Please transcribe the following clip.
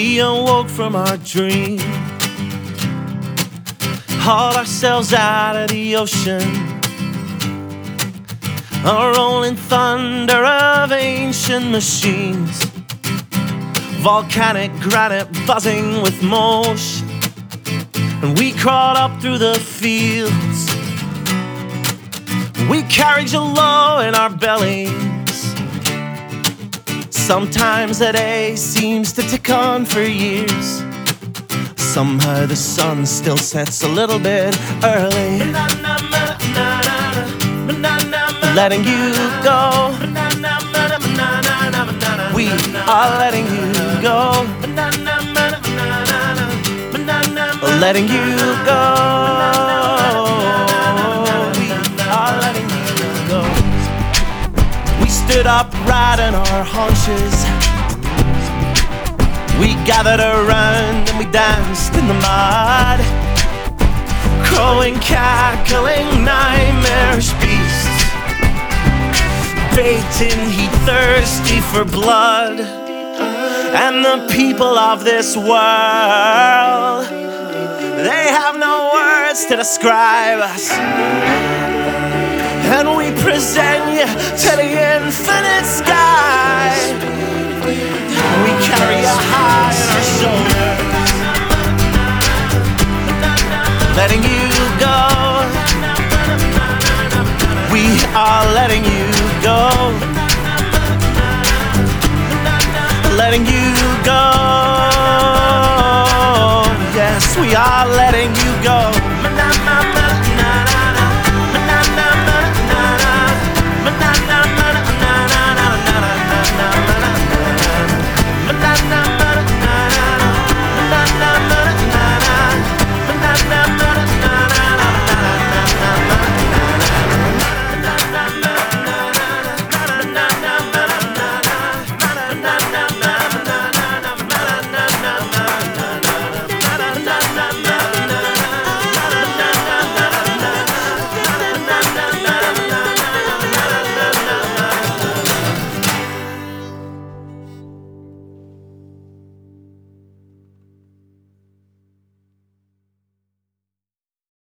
we awoke from our dream, hauled ourselves out of the ocean, a rolling thunder of ancient machines, volcanic granite buzzing with motion. And we crawled up through the fields, we carried Jell-O in our bellies. Sometimes a day seems to tick on for years. Somehow the sun still sets a little bit early. Letting you go, we are letting you go, letting you go, we are letting you go. We stood upright on our haunches, we gathered around and we danced in the mud, crowing, cackling, nightmarish beasts, baked in heat, thirsty for blood. And the people of this world, they have no words to describe us. And we present you to the infinite sky. We carry you high on our shoulders, letting you go. We are letting you go, letting you go. Yes, we are letting you go.